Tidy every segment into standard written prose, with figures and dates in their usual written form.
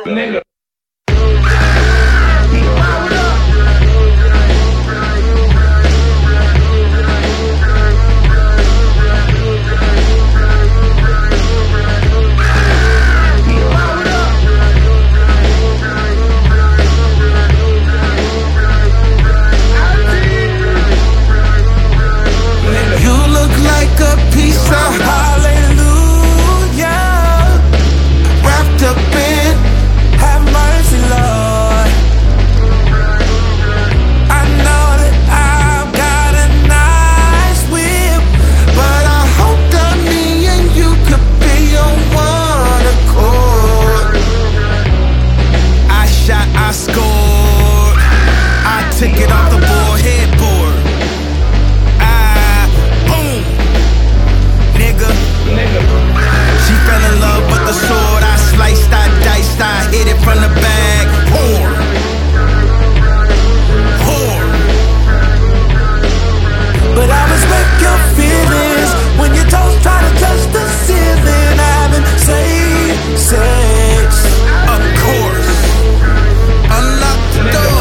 Nigga. Took it off the board, headboard. Boom. Nigga. She fell in love with the sword. I sliced, I diced, I hit it from the bag. Whore. But I respect your feelings when your toes try to touch the ceiling. Having sex, of course. Unlock the door.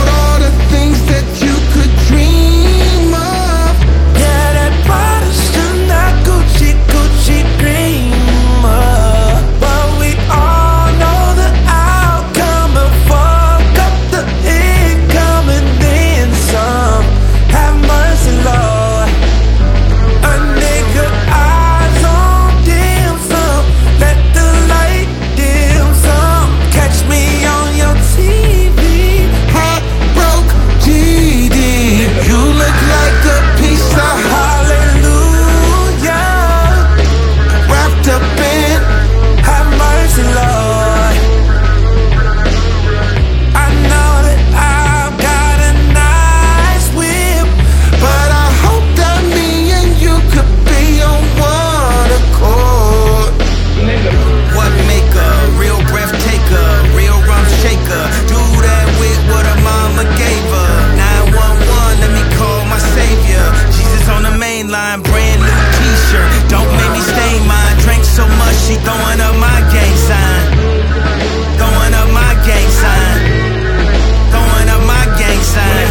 Brand new t-shirt, don't make me stain mine. Drank so much, she throwing up my gang sign. Throwing up my gang sign. Throwing up my gang sign.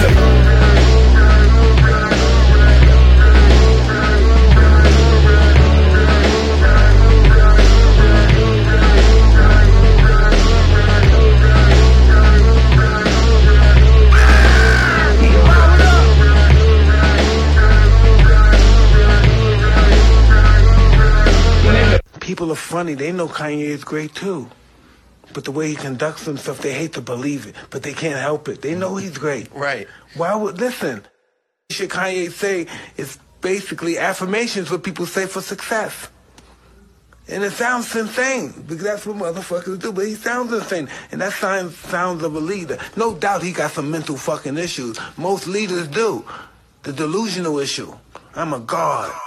People are funny. They know Kanye is great too. But the way he conducts himself, they hate to believe it. But they can't help it. They know he's great. Right. Why would, listen, shit Kanye say is basically affirmations what people say for success. And it sounds insane, because that's what motherfuckers do, but he sounds insane. And that sounds of a leader. No doubt he got some mental fucking issues. Most leaders do. The delusional issue. I'm a god.